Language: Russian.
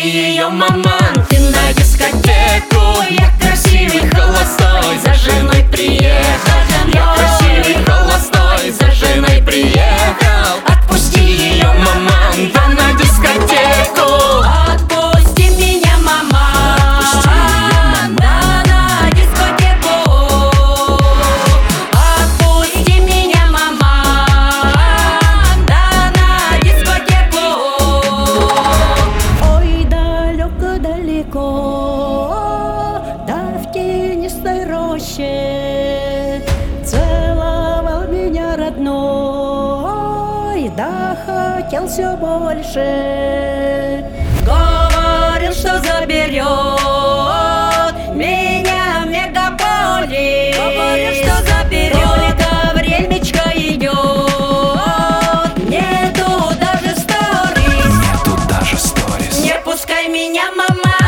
ее, маман. Ты на дискотеку, я красивый холостой, за женой приехал. Я красивый холостой, за женой приехал. Отпусти ее, маман, я на дискотеку. Отпусти меня, маман, да, на дискотеку. Отпусти меня, маман, да, на дискотеку. Ой, далеко-далеко, да в тенистой роще целовал меня родной, да хотел все больше. Говорил, что заберет меня в мегаполис. Говорил, что заберет, только времечко идет. Нету даже сторис. Нету даже сторис. Не пускай меня, мама.